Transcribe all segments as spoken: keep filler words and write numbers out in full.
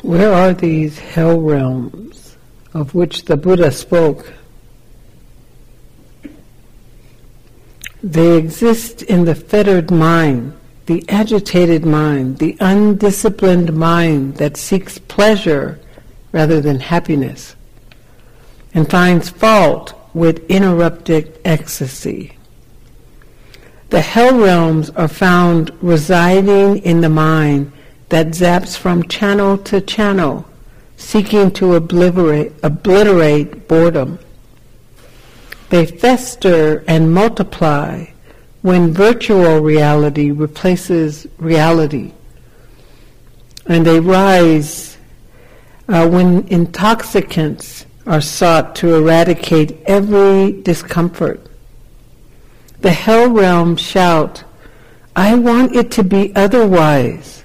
Where are these hell realms of which the Buddha spoke? They exist in the fettered mind, the agitated mind, the undisciplined mind that seeks pleasure rather than happiness, and finds fault with interrupted ecstasy. The hell realms are found residing in the mind that zaps from channel to channel, seeking to obliterate, obliterate boredom. They fester and multiply when virtual reality replaces reality. And they rise uh, when intoxicants are sought to eradicate every discomfort. The hell realms shout, "I want it to be otherwise."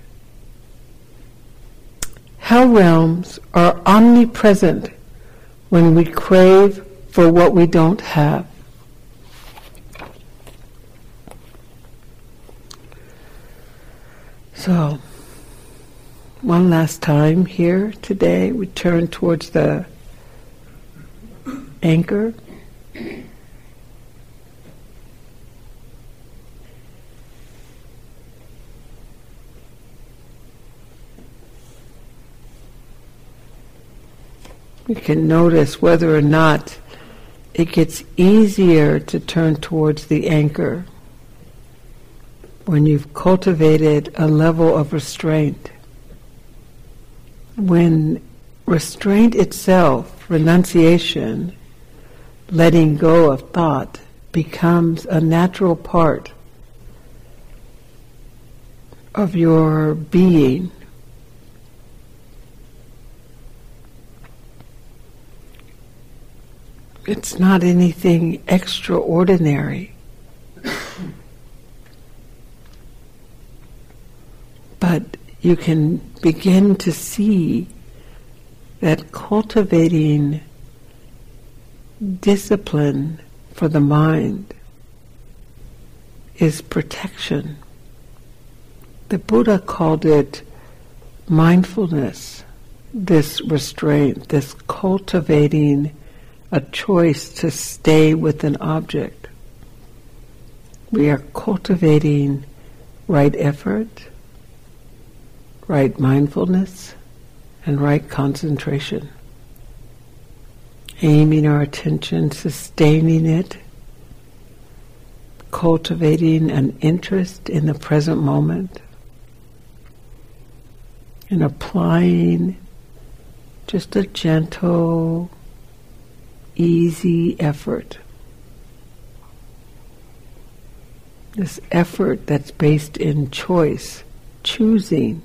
Hell realms are omnipresent when we crave for what we don't have. So, one last time here today, we turn towards the anchor. We can notice whether or not it gets easier to turn towards the anchor when you've cultivated a level of restraint. When restraint itself, renunciation, letting go of thought, becomes a natural part of your being. It's not anything extraordinary. But you can begin to see that cultivating discipline for the mind is protection. The Buddha called it mindfulness, this restraint, this cultivating a choice to stay with an object. We are cultivating right effort, right mindfulness, and right concentration. Aiming our attention, sustaining it, cultivating an interest in the present moment, and applying just a gentle, easy effort. This effort that's based in choice, choosing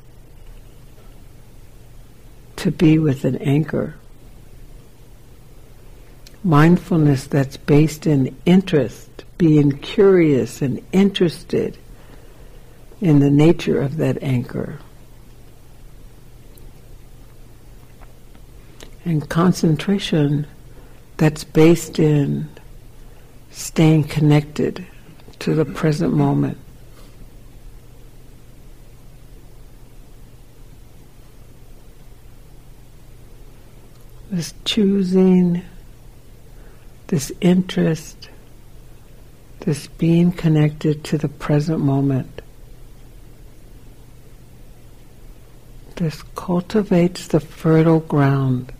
to be with an anchor. Mindfulness that's based in interest, being curious and interested in the nature of that anchor. And concentration that's based in staying connected to the present moment. This choosing, this interest, this being connected to the present moment. This cultivates the fertile ground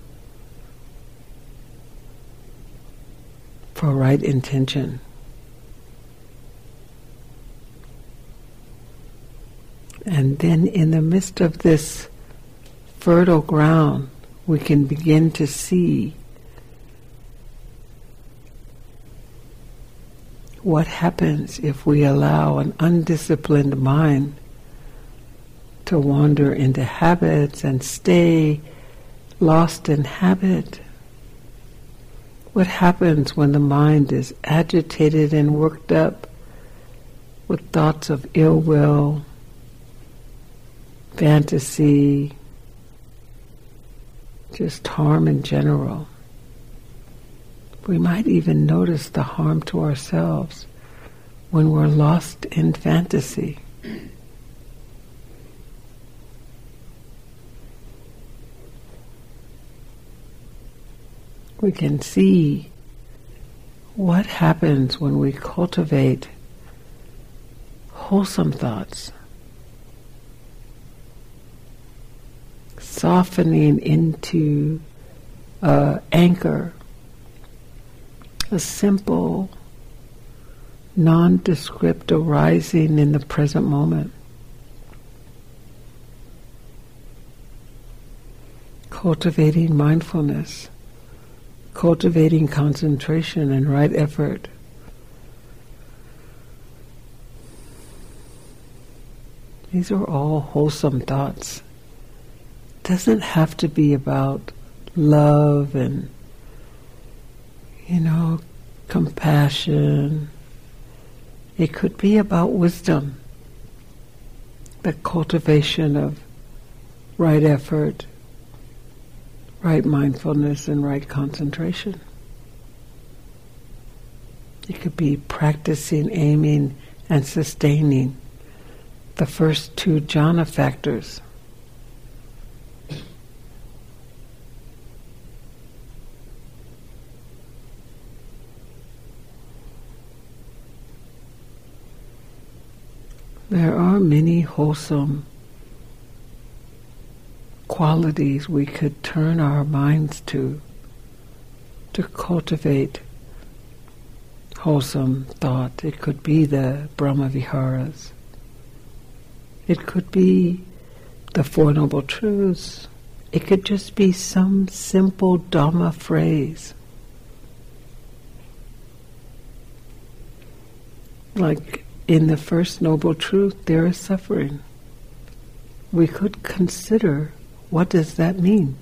for right intention. And then in the midst of this fertile ground, we can begin to see what happens if we allow an undisciplined mind to wander into habits and stay lost in habit. What happens when the mind is agitated and worked up with thoughts of ill will, fantasy, just harm in general? We might even notice the harm to ourselves when we're lost in fantasy. we can see what happens when we cultivate wholesome thoughts, softening into an anchor, a simple, nondescript arising in the present moment. Cultivating mindfulness, cultivating concentration and right effort. These are all wholesome thoughts. It doesn't have to be about love and, you know, compassion. It could be about wisdom, the cultivation of right effort, right mindfulness, and right concentration. It could be practicing, aiming, and sustaining the first two jhana factors. There are many wholesome qualities we could turn our minds to, to cultivate wholesome thought. It could be the Brahma Viharas. It could be the Four Noble Truths. It could just be some simple Dhamma phrase. Like in the First Noble Truth, there is suffering. We could consider, what does that mean?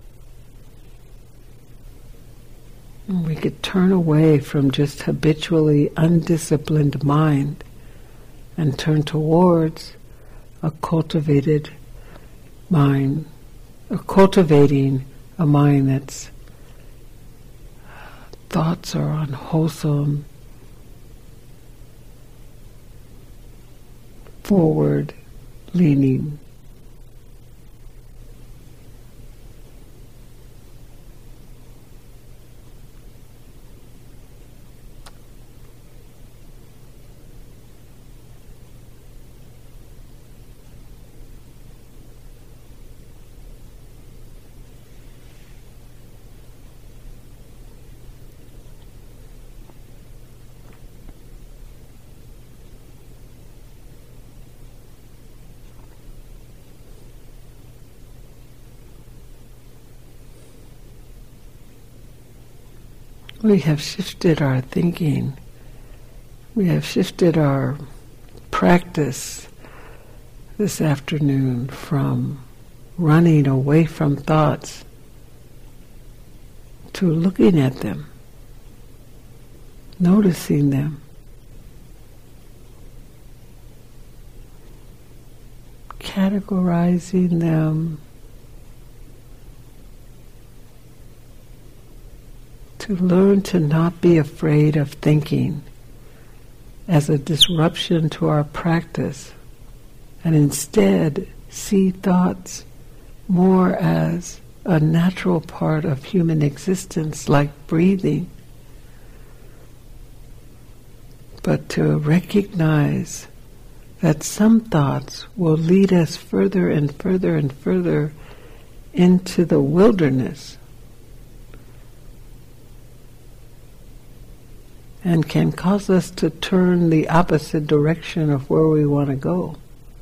And we could turn away from just habitually undisciplined mind and turn towards a cultivated mind, a cultivating a mind that's thoughts are unwholesome, forward leaning. We have shifted our thinking. We have shifted our practice this afternoon from running away from thoughts to looking at them, noticing them, categorizing them, to learn to not be afraid of thinking as a disruption to our practice, and instead see thoughts more as a natural part of human existence, like breathing. But to recognize that some thoughts will lead us further and further and further into the wilderness, and can cause us to turn the opposite direction of where we want to go.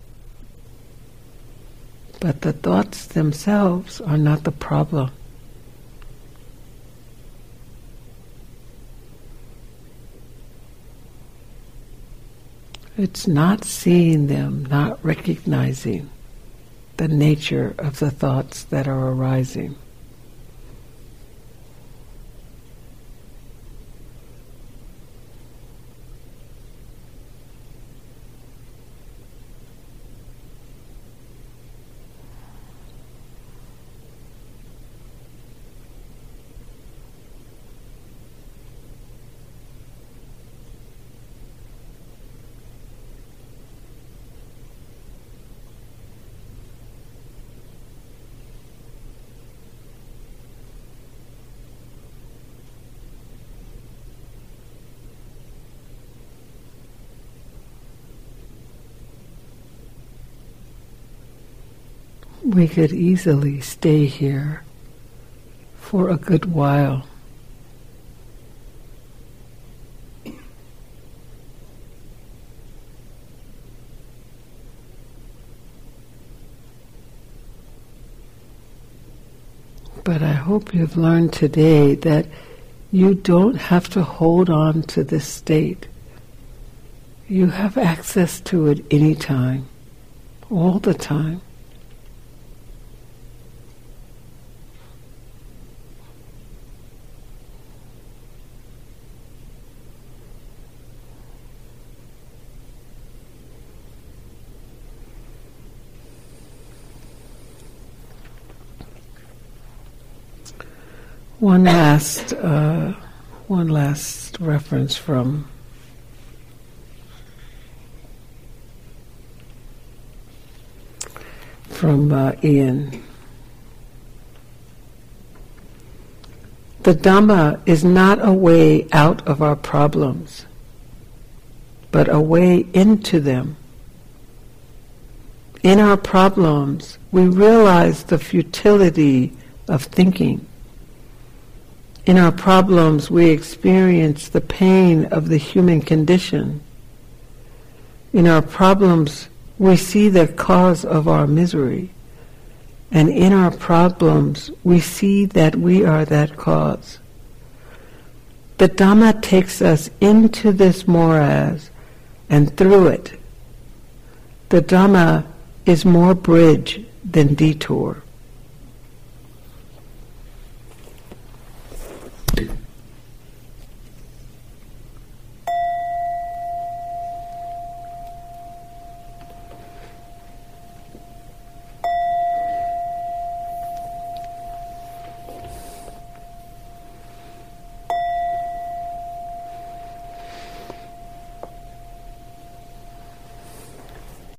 But the thoughts themselves are not the problem. It's not seeing them, not recognizing the nature of the thoughts that are arising. we could easily stay here for a good while. But I hope you've learned today that you don't have to hold on to this state. You have access to it any time, all the time. One last, uh, one last reference from from uh, Ian. The Dhamma is not a way out of our problems, but a way into them. In our problems, we realize the futility of thinking. In our problems, we experience the pain of the human condition. In our problems, we see the cause of our misery. And in our problems, we see that we are that cause. The Dhamma takes us into this morass and through it. The Dhamma is more bridge than detour.